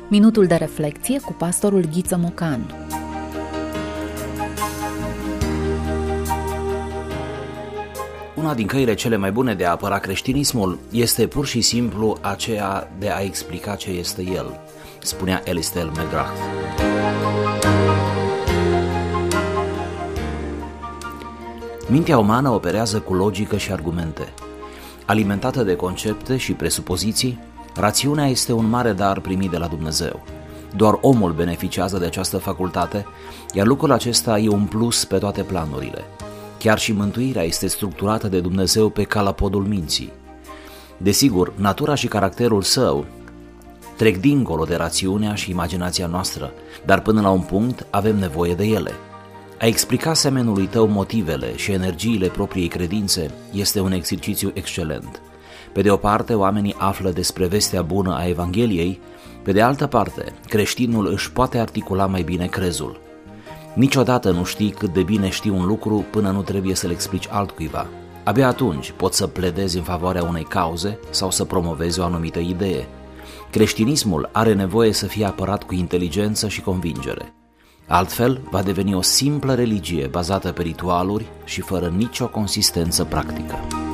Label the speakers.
Speaker 1: Minutul de reflecție cu pastorul Ghiță Mocanu.
Speaker 2: Una din căile cele mai bune de a apăra creștinismul este pur și simplu aceea de a explica ce este el, spunea Alistair McGrath. Mintea umană operează cu logică și argumente. Alimentată de concepte și presupoziții, rațiunea este un mare dar primit de la Dumnezeu. Doar omul beneficiază de această facultate, iar lucrul acesta e un plus pe toate planurile. Chiar și mântuirea este structurată de Dumnezeu pe calapodul minții. Desigur, natura și caracterul său trec dincolo de rațiunea și imaginația noastră, dar până la un punct avem nevoie de ele. A explica semenului tău motivele și energiile propriei credințe este un exercițiu excelent. Pe de o parte, oamenii află despre vestea bună a Evangheliei, pe de altă parte, creștinul își poate articula mai bine crezul. Niciodată nu știi cât de bine știi un lucru până nu trebuie să-l explici altcuiva. Abia atunci poți să pledezi în favoarea unei cauze sau să promovezi o anumită idee. Creștinismul are nevoie să fie apărat cu inteligență și convingere. Altfel, va deveni o simplă religie bazată pe ritualuri și fără nicio consistență practică.